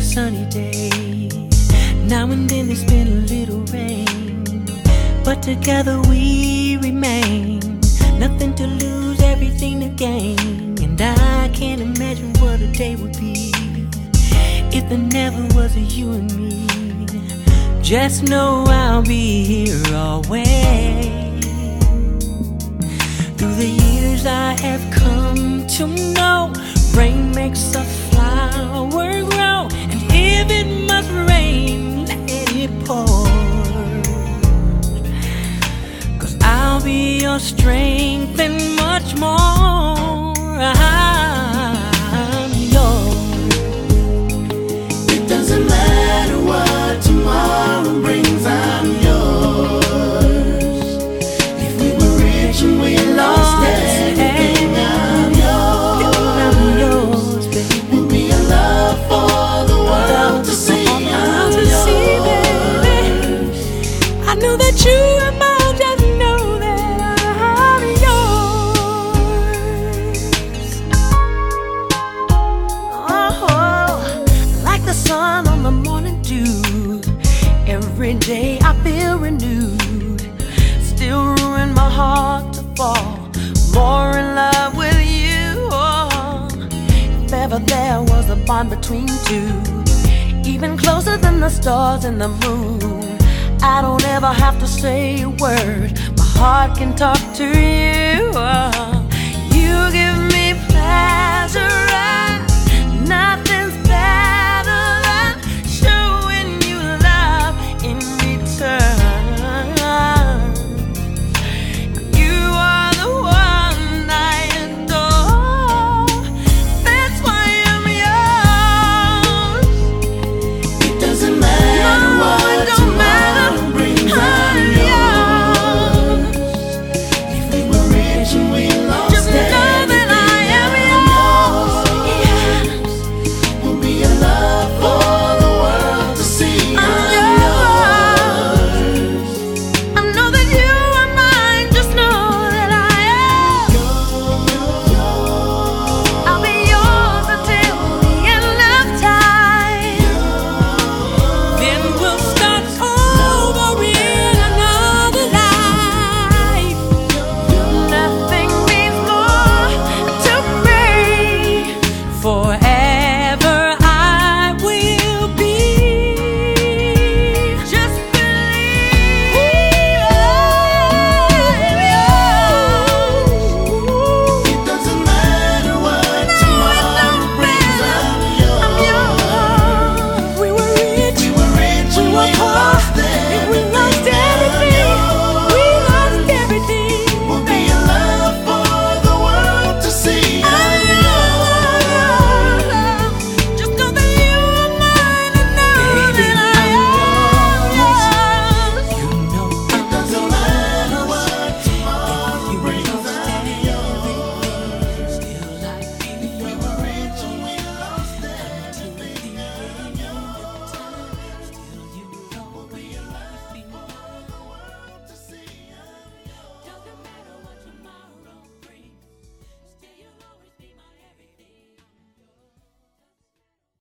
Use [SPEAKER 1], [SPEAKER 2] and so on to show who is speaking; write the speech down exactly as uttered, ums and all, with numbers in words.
[SPEAKER 1] sunny day. Now and then there's been a little rain, but together we remain. Nothing to lose, everything to gain. And I can't imagine what a day would be if there never was a you and me. Just know I'll be here always. Through the years I have come to know, rain makes a flower grow. And if it must rain, let it pour, 'cause I'll be your strength and much more. I'm yours.
[SPEAKER 2] It doesn't matter what tomorrow brings, I'm yours. If we were rich and we lost everything, I'm yours.
[SPEAKER 1] I'm yours, baby.
[SPEAKER 2] We'll be in love for the world to see. I'm
[SPEAKER 1] to
[SPEAKER 2] yours.
[SPEAKER 1] see, baby. I know that you and mine just know that I'm yours. Oh, like the sun on the morning dew, every day I feel renewed. Still ruin my heart to fall more in love with you. Oh, if ever there was a bond between two, even closer than the stars and the moon, I don't ever have to say a word. My heart can talk to you. Oh, you give me pleasure